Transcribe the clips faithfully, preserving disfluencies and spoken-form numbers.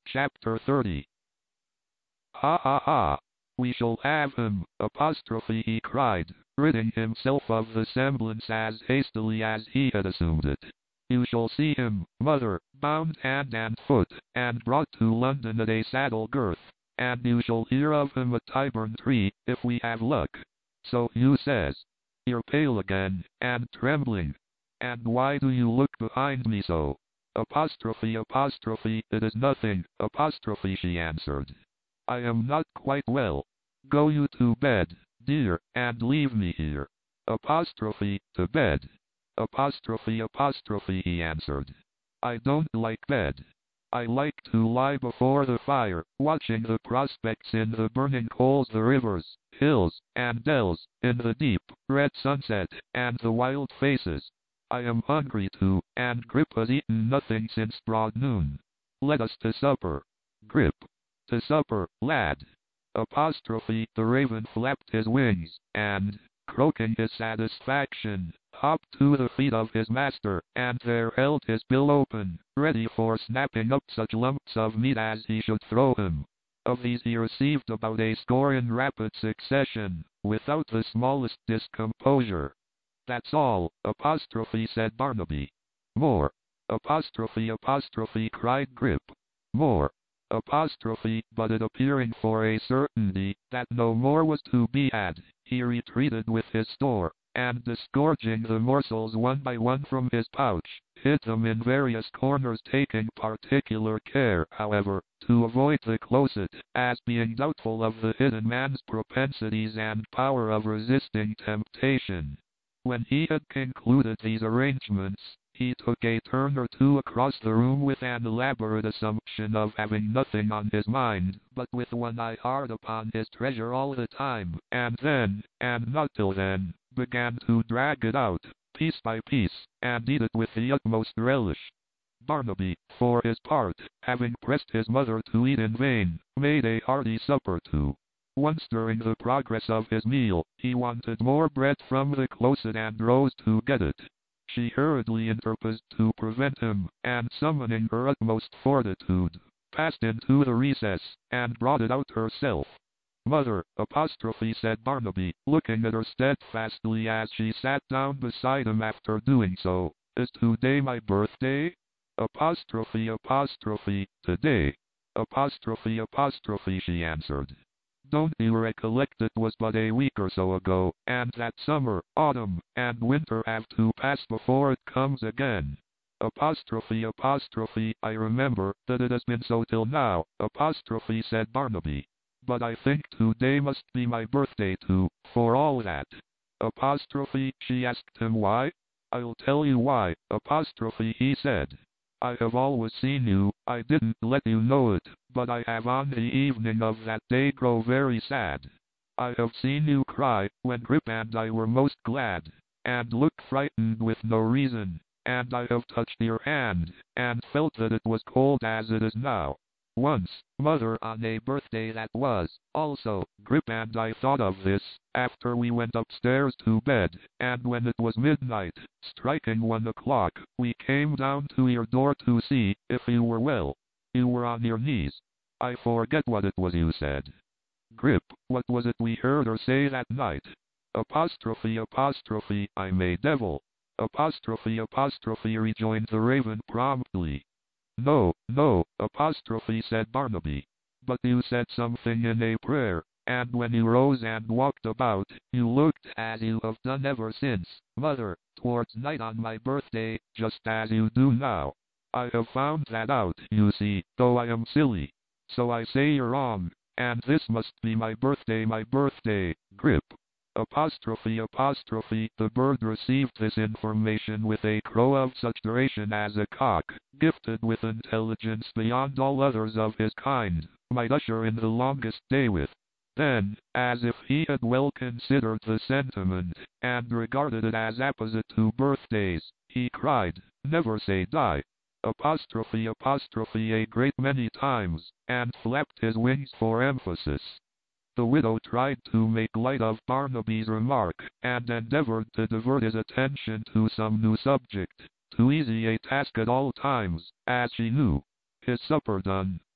Chapter thirty. Ha ha ha! We shall have him, apostrophe he cried, ridding himself of the semblance as hastily as he had assumed it. You shall see him, mother, bound hand and foot, and brought to London at a saddle girth, and you shall hear of him at Tyburn Tree, if we have luck. So Hugh says. You're pale again, and trembling. And why do you look behind me so? Apostrophe apostrophe, it is nothing, apostrophe she answered. I am not quite well. Go you to bed, dear, and leave me here. Apostrophe, to bed. Apostrophe apostrophe he answered. I don't like bed. I like to lie before the fire, watching the prospects in the burning coals, the rivers, hills, and dells, in the deep, red sunset, and the wild faces. I am hungry too, and Grip has eaten nothing since broad noon. Let us to supper. Grip. To supper, lad. Apostrophe, the raven flapped his wings, and, croaking his satisfaction, hopped to the feet of his master, and there held his bill open, ready for snapping up such lumps of meat as he should throw him. Of these he received about a score in rapid succession, without the smallest discomposure. That's all, apostrophe said Barnaby. More. Apostrophe apostrophe cried Grip. More. Apostrophe, but it appearing for a certainty that no more was to be had, he retreated with his store, and disgorging the morsels one by one from his pouch, hid them in various corners, taking particular care, however, to avoid the closet, as being doubtful of the hidden man's propensities and power of resisting temptation. When he had concluded these arrangements, he took a turn or two across the room with an elaborate assumption of having nothing on his mind, but with one eye hard upon his treasure all the time, and then, and not till then, began to drag it out, piece by piece, and eat it with the utmost relish. Barnaby, for his part, having pressed his mother to eat in vain, made a hearty supper too. Once during the progress of his meal, he wanted more bread from the closet and rose to get it. She hurriedly interposed to prevent him, and summoning her utmost fortitude, passed into the recess, and brought it out herself. Mother, apostrophe said Barnaby, looking at her steadfastly as she sat down beside him after doing so, is today my birthday? Apostrophe apostrophe, today. Apostrophe apostrophe she answered. Don't you recollect it was but a week or so ago, and that summer, autumn, and winter have to pass before it comes again? Apostrophe apostrophe, I remember that it has been so till now, apostrophe said Barnaby. But I think today must be my birthday too, for all that. Apostrophe, she asked him why. I'll tell you why, apostrophe he said. I have always seen you, I didn't let you know it, but I have on the evening of that day grow very sad. I have seen you cry, when Grip and I were most glad, and look frightened with no reason, and I have touched your hand, and felt that it was cold as it is now. Once, mother, on a birthday that was, also, Grip and I thought of this, after we went upstairs to bed, and when it was midnight, striking one o'clock, we came down to your door to see if you were well. You were on your knees. I forget what it was you said. Grip, what was it we heard her say that night? Apostrophe apostrophe, I'm a devil. Apostrophe apostrophe rejoined the raven promptly. No, no, apostrophe said Barnaby. But you said something in a prayer, and when you rose and walked about, you looked as you have done ever since, mother, towards night on my birthday, just as you do now. I have found that out, you see, though I am silly. So I say you're wrong, and this must be my birthday, my birthday, Grip. Apostrophe apostrophe, the bird received this information with a crow of such duration as a cock, gifted with intelligence beyond all others of his kind, might usher in the longest day with. Then, as if he had well considered the sentiment, and regarded it as apposite to birthdays, he cried, never say die. Apostrophe apostrophe a great many times, and flapped his wings for emphasis. The widow tried to make light of Barnaby's remark, and endeavored to divert his attention to some new subject, too easy a task at all times, as she knew. His supper done,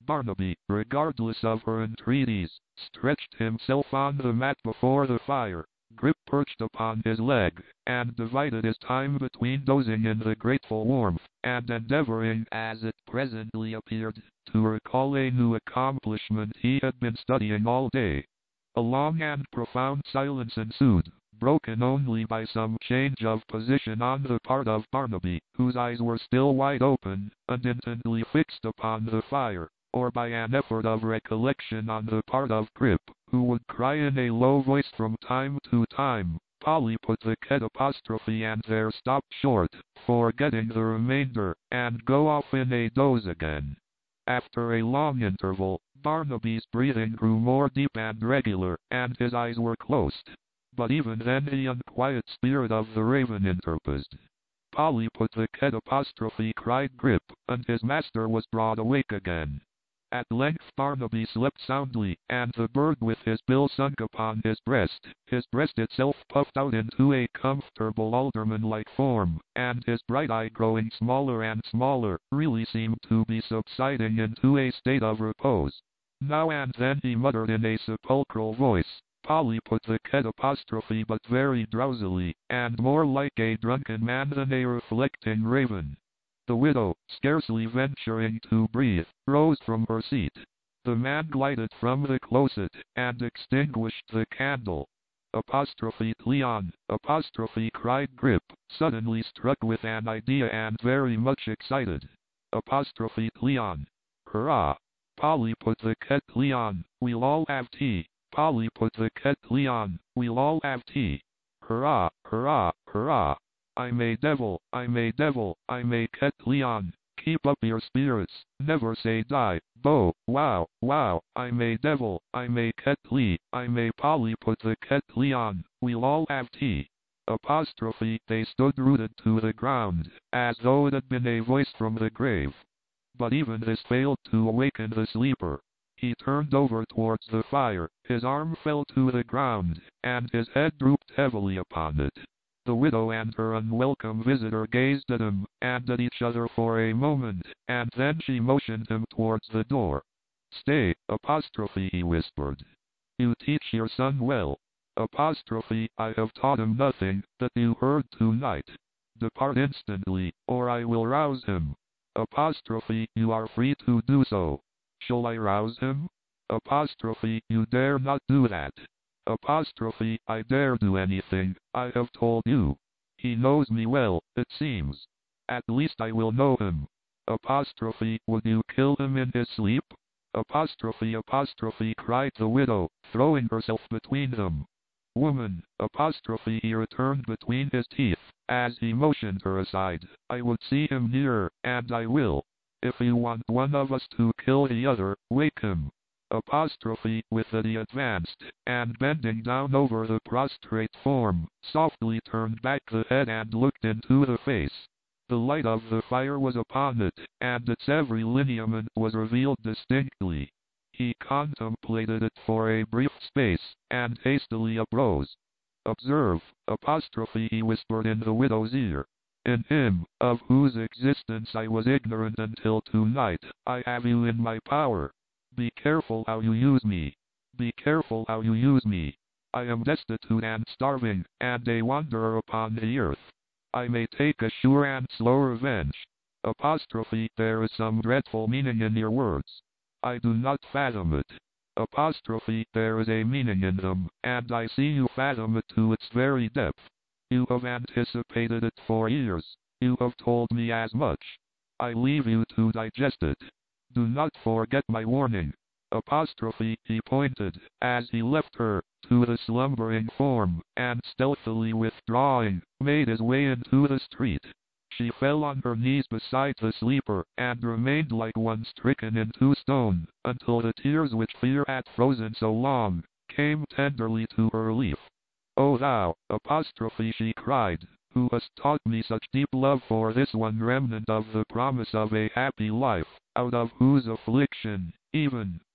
Barnaby, regardless of her entreaties, stretched himself on the mat before the fire. Grip perched upon his leg, and divided his time between dozing in the grateful warmth, and endeavoring, as it presently appeared, to recall a new accomplishment he had been studying all day. A long and profound silence ensued, broken only by some change of position on the part of Barnaby, whose eyes were still wide open, and intently fixed upon the fire, or by an effort of recollection on the part of Grip, who would cry in a low voice from time to time, "Polly, put the ket apostrophe," and there stop short, forgetting the remainder, and go off in a doze again. After a long interval, Barnaby's breathing grew more deep and regular, and his eyes were closed. But even then the unquiet spirit of the raven interposed. "Polly, put the ket apostrophe," cried Grip, and his master was broad awake again. At length Barnaby slept soundly, and the bird with his bill sunk upon his breast, his breast itself puffed out into a comfortable alderman-like form, and his bright eye growing smaller and smaller, really seemed to be subsiding into a state of repose. Now and then he muttered in a sepulchral voice, "Polly, put the ket apostrophe," but very drowsily, and more like a drunken man than a reflecting raven. The widow, scarcely venturing to breathe, rose from her seat. The man glided from the closet, and extinguished the candle. "Apostrophe Leon, apostrophe," cried Grip, suddenly struck with an idea and very much excited. "Apostrophe Leon. Hurrah! Polly, put the ket Leon, we'll all have tea. Polly, put the ket Leon, we'll all have tea. Hurrah, hurrah, hurrah! I'm a devil, I'm a devil, I'm a ket Leon. Keep up your spirits, never say die. Bo, wow, wow, I'm a devil, I'm a ket Lee, I'm a Polly, put the ket Leon, we'll all have tea." Apostrophe. They stood rooted to the ground, as though it had been a voice from the grave. But even this failed to awaken the sleeper. He turned over towards the fire, his arm fell to the ground, and his head drooped heavily upon it. The widow and her unwelcome visitor gazed at him, and at each other for a moment, and then she motioned him towards the door. "Stay, apostrophe," he whispered. "You teach your son well. Apostrophe, I have taught him nothing that you heard tonight. Depart instantly, or I will rouse him. Apostrophe, you are free to do so. Shall I rouse him? Apostrophe, you dare not do that. Apostrophe, I dare do anything, I have told you. He knows me well, it seems. At least I will know him. Apostrophe, would you kill him in his sleep? Apostrophe, apostrophe, cried the widow, throwing herself between them. Woman, apostrophe, he returned between his teeth, as he motioned her aside. I would see him nearer, and I will. If you want one of us to kill the other, wake him. Apostrophe. With it he advanced, and bending down over the prostrate form, softly turned back the head and looked into the face. The light of the fire was upon it, and its every lineament was revealed distinctly. He contemplated it for a brief space, and hastily uprose. "Observe, apostrophe," he whispered in the widow's ear. "In him, of whose existence I was ignorant until tonight, I have you in my power. Be careful how you use me. Be careful how you use me. I am destitute and starving, and a wanderer upon the earth. I may take a sure and slow revenge. Apostrophe, there is some dreadful meaning in your words. I do not fathom it. Apostrophe, there is a meaning in them, and I see you fathom it to its very depth. You have anticipated it for years. You have told me as much. I leave you to digest it. Do not forget my warning." Apostrophe. He pointed, as he left her, to the slumbering form, and stealthily withdrawing, made his way into the street. She fell on her knees beside the sleeper, and remained like one stricken into stone, until the tears which fear had frozen so long, came tenderly to her relief. "O thou, apostrophe," she cried, "who hast taught me such deep love for this one remnant of the promise of a happy life, out of whose affliction, even,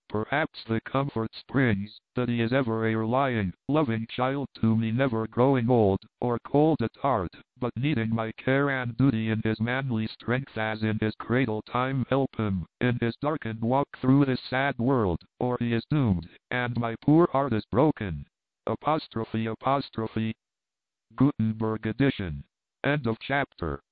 Perhaps the comfort springs, that he is ever a lying, loving child to me, never growing old, or cold at heart, but needing my care and duty in his manly strength as in his cradle time. Help him, in his darkened walk through this sad world, or he is doomed, and my poor heart is broken. Apostrophe apostrophe. Gutenberg edition. End of chapter.